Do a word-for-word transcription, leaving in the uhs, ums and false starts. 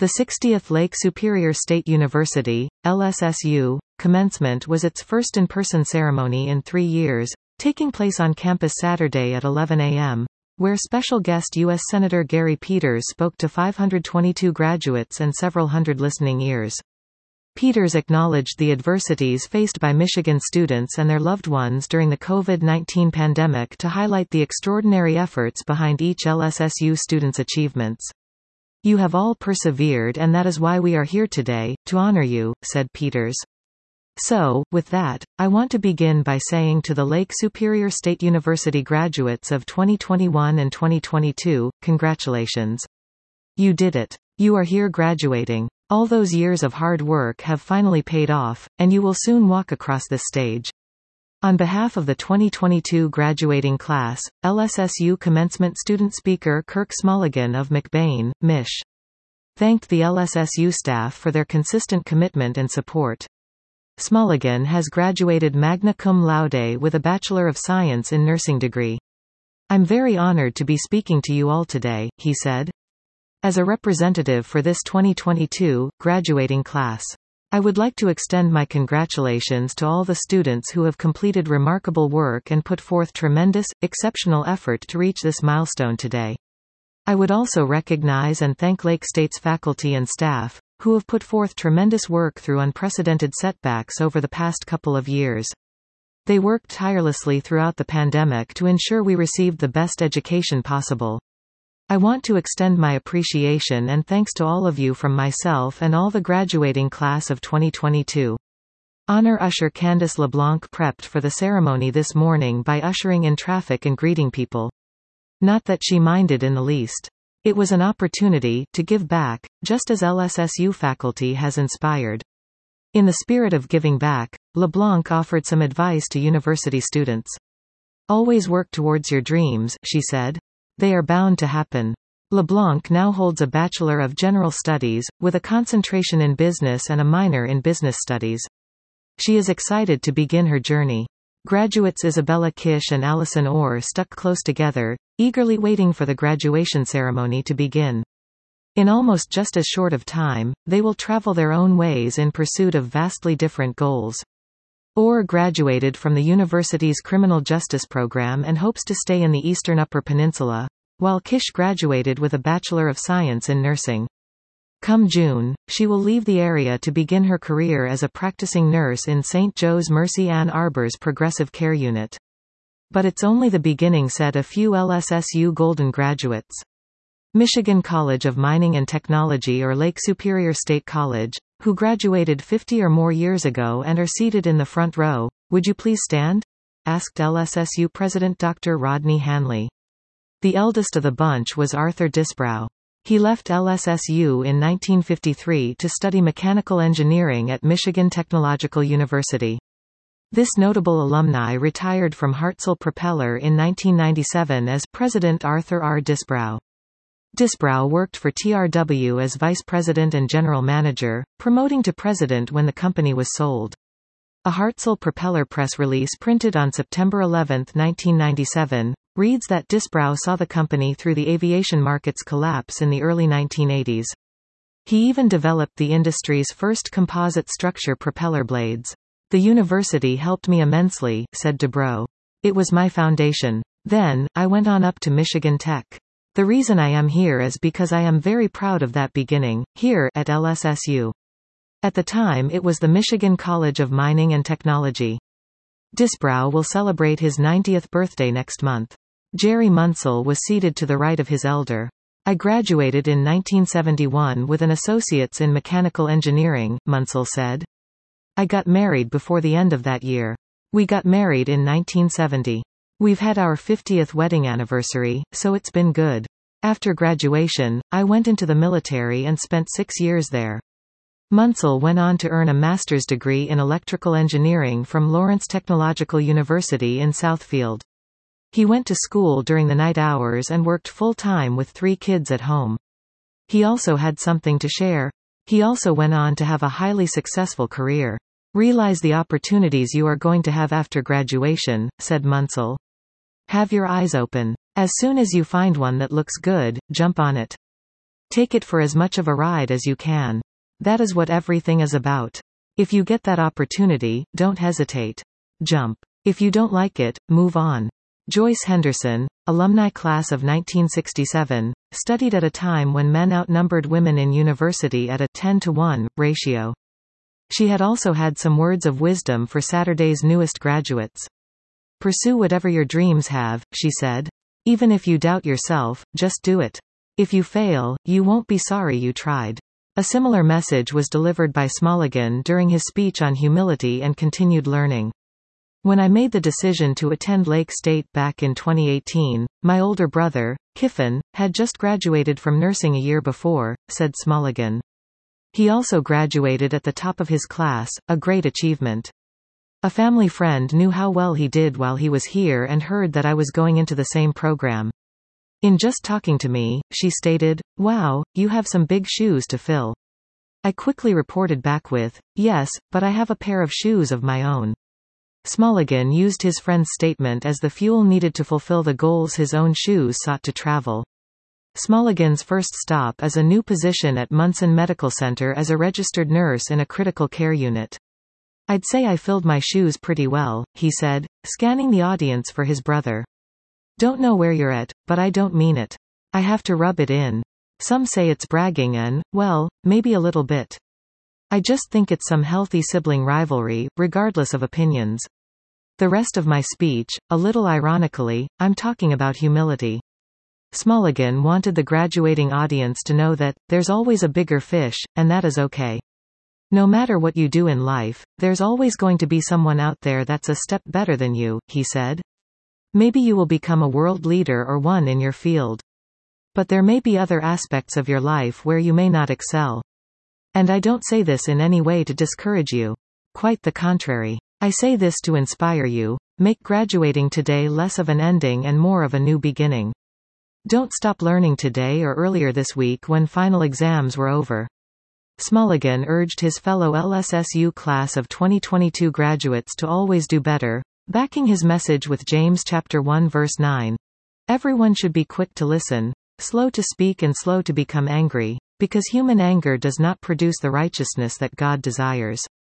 The sixtieth Lake Superior State University, L S S U, commencement was its first in-person ceremony in three years, taking place on campus Saturday at eleven a m, where special guest U S Senator Gary Peters spoke to five hundred twenty-two graduates and several hundred listening ears. Peters acknowledged the adversities faced by Michigan students and their loved ones during the COVID nineteen pandemic to highlight the extraordinary efforts behind each L S S U student's achievements. "You have all persevered, and that is why we are here today, to honor you," said Peters. So, with that, I want to begin by saying to the Lake Superior State University graduates of twenty twenty-one and twenty twenty-two, congratulations. You did it. You are here graduating. All those years of hard work have finally paid off, and you will soon walk across this stage. On behalf of the twenty twenty-two graduating class, L S S U commencement student speaker Kirk Smulligan of McBain, Mich. thanked the L S S U staff for their consistent commitment and support. Smulligan has graduated magna cum laude with a Bachelor of Science in Nursing degree. "I'm very honored to be speaking to you all today," he said. "As a representative for this twenty twenty-two graduating class, I would like to extend my congratulations to all the students who have completed remarkable work and put forth tremendous, exceptional effort to reach this milestone today. I would also recognize and thank Lake State's faculty and staff, who have put forth tremendous work through unprecedented setbacks over the past couple of years. They worked tirelessly throughout the pandemic to ensure we received the best education possible. I want to extend my appreciation and thanks to all of you from myself and all the graduating class of twenty twenty-two. Honor Usher Candice LeBlanc prepped for the ceremony this morning by ushering in traffic and greeting people. Not that she minded in the least. It was an opportunity to give back, just as L S S U faculty has inspired. In the spirit of giving back, LeBlanc offered some advice to university students. "Always work towards your dreams," she said. "They are bound to happen." LeBlanc now holds a Bachelor of General Studies, with a concentration in business and a minor in business studies. She is excited to begin her journey. Graduates Isabella Kish and Allison Orr stuck close together, eagerly waiting for the graduation ceremony to begin. In almost just as short of time, they will travel their own ways in pursuit of vastly different goals. Orr graduated from the university's criminal justice program and hopes to stay in the Eastern Upper Peninsula, while Kish graduated with a Bachelor of Science in Nursing. Come June, she will leave the area to begin her career as a practicing nurse in Saint Joe's Mercy Ann Arbor's Progressive Care Unit. But it's only the beginning, said a few L S S U Golden graduates. Michigan College of Mining and Technology, or Lake Superior State College, who graduated fifty or more years ago and are seated in the front row. "Would you please stand?" asked L S S U President Doctor Rodney Hanley. The eldest of the bunch was Arthur Disbrow. He left L S S U in nineteen fifty-three to study mechanical engineering at Michigan Technological University. This notable alumni retired from Hartzell Propeller in nineteen ninety-seven as President Arthur R. Disbrow. Disbrow worked for T R W as vice president and general manager, promoting to president when the company was sold. A Hartzell Propeller press release printed on September eleventh nineteen ninety-seven, reads that Disbrow saw the company through the aviation market's collapse in the early nineteen eighties. He even developed the industry's first composite structure propeller blades. "The university helped me immensely," said Disbrow. "It was my foundation. Then, I went on up to Michigan Tech. The reason I am here is because I am very proud of that beginning, here at L S S U. At the time it was the Michigan College of Mining and Technology." Disbrow will celebrate his ninetieth birthday next month. Jerry Munsell was seated to the right of his elder. "I graduated in nineteen seventy-one with an associate's in mechanical engineering," Munsell said. "I got married before the end of that year. We got married in nineteen seventy. We've had our fiftieth wedding anniversary, so it's been good. After graduation, I went into the military and spent six years there." Munsell went on to earn a master's degree in electrical engineering from Lawrence Technological University in Southfield. He went to school during the night hours and worked full-time with three kids at home. He also had something to share. He also went on to have a highly successful career. "Realize the opportunities you are going to have after graduation," said Munsell. "Have your eyes open. As soon as you find one that looks good, jump on it." Take it for as much of a ride as you can. That is what everything is about. If you get that opportunity, don't hesitate. Jump. If you don't like it, move on. Joyce Henderson, alumni class of nineteen sixty-seven, studied at a time when men outnumbered women in university at a ten to one ratio. She had also had some words of wisdom for Saturday's newest graduates. Pursue whatever your dreams have, she said. Even if you doubt yourself, just do it. If you fail, you won't be sorry you tried. A similar message was delivered by Smulligan during his speech on humility and continued learning. When I made the decision to attend Lake State back in twenty eighteen, my older brother, Kiffin, had just graduated from nursing a year before, said Smulligan. He also graduated at the top of his class, a great achievement. A family friend knew how well he did while he was here and heard that I was going into the same program. In just talking to me, she stated, "Wow, you have some big shoes to fill." I quickly reported back with, "Yes, but I have a pair of shoes of my own." Smulligan used his friend's statement as the fuel needed to fulfill the goals his own shoes sought to travel. Smulligan's first stop is a new position at Munson Medical Center as a registered nurse in a critical care unit. "I'd say I filled my shoes pretty well," he said, scanning the audience for his brother. "Don't know where you're at, but I don't mean it. I have to rub it in. Some say it's bragging and, well, maybe a little bit. I just think it's some healthy sibling rivalry, regardless of opinions." The rest of my speech, a little ironically, I'm talking about humility. Smulligan wanted the graduating audience to know that, there's always a bigger fish, and that is okay. No matter what you do in life, there's always going to be someone out there that's a step better than you, he said. Maybe you will become a world leader or one in your field. But there may be other aspects of your life where you may not excel. And I don't say this in any way to discourage you. Quite the contrary. I say this to inspire you. Make graduating today less of an ending and more of a new beginning. Don't stop learning today or earlier this week when final exams were over. Smulligan urged his fellow L S S U class of twenty twenty-two graduates to always do better, backing his message with James chapter one verse nine. Everyone should be quick to listen, slow to speak and slow to become angry, because human anger does not produce the righteousness that God desires.